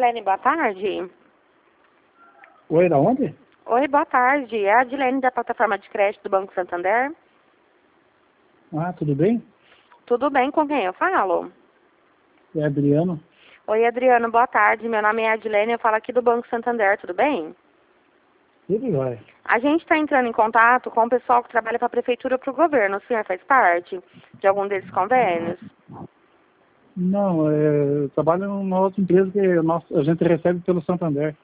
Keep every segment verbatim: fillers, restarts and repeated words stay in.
Adilene, boa tarde. Oi, da onde? Oi, boa tarde. É a Adilene da plataforma de crédito do Banco Santander. Ah, tudo bem? Tudo bem, com quem eu falo? É Adriano. Oi, Adriano, boa tarde. Meu nome é Adilene, eu falo aqui do Banco Santander, tudo bem? Tudo vai. A gente está entrando em contato com o pessoal que trabalha para a prefeitura ou para o governo. O senhor faz parte de algum desses convênios? Não, é, eu trabalho numa outra empresa que nós, a gente recebe pelo Santander.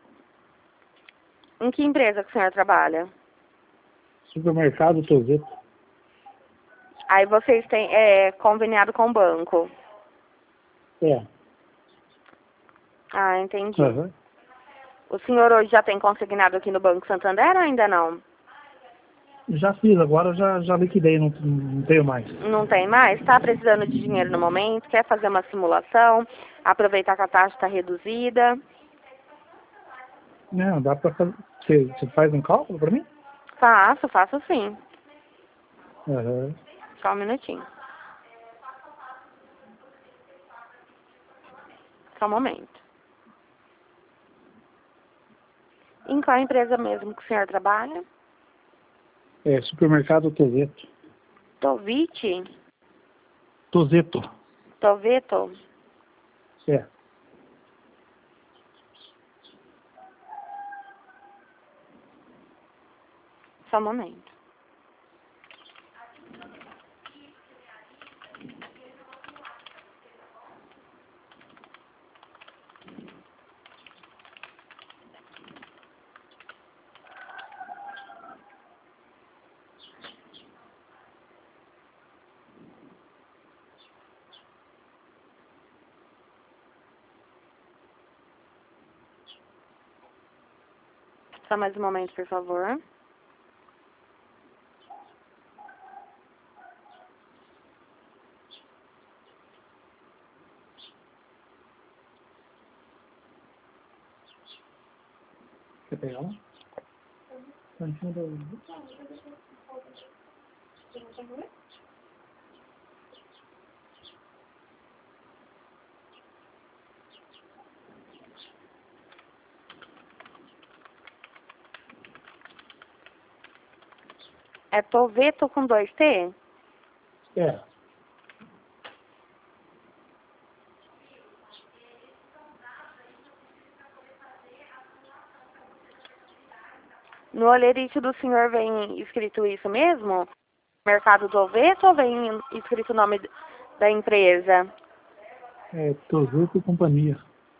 Em que empresa que o senhor trabalha? Supermercado Tozeto. Aí vocês têm é, conveniado com o banco. É. Ah, entendi. Uhum. O senhor hoje já tem consignado aqui no Banco Santander ou ainda não? Já fiz, agora já, já liquidei, não, não tenho mais. Não tem mais? Está precisando de dinheiro no momento? Quer fazer uma simulação? Aproveitar que a taxa está reduzida? Não, dá pra fazer. Você, você faz um cálculo pra mim? Faço, faço sim. Uhum. Só um minutinho. Só um momento. Em qual empresa mesmo que o senhor trabalha? É, Supermercado Tozeto. Tovite? Tozeto. Toveto? É. Só um momento. Só mais um momento, por favor. Quer pegar lá? Tá em cima do... É Toveto com dois T? É. No olerite do senhor vem escrito isso mesmo? Mercado Toveto ou vem escrito o nome da empresa? É Tozeto e Companhia.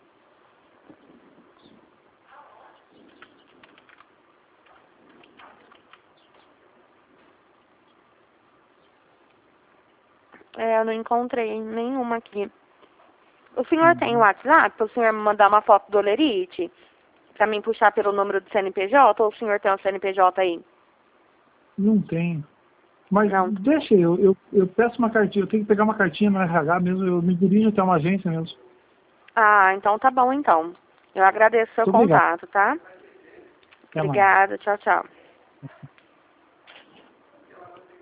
É, eu não encontrei nenhuma aqui. O senhor tem o Uhum. WhatsApp para o senhor me mandar uma foto do olerite? Para mim puxar pelo número do C N P J? Ou o senhor tem o C N P J aí? Não tem. Mas Não. deixa, eu, eu, eu peço uma cartinha, eu tenho que pegar uma cartinha no R H mesmo, eu me dirijo até uma agência mesmo. Ah, então tá bom então. Eu agradeço o seu Muito obrigado. contato, tá? Até mais. Obrigada, tchau, tchau.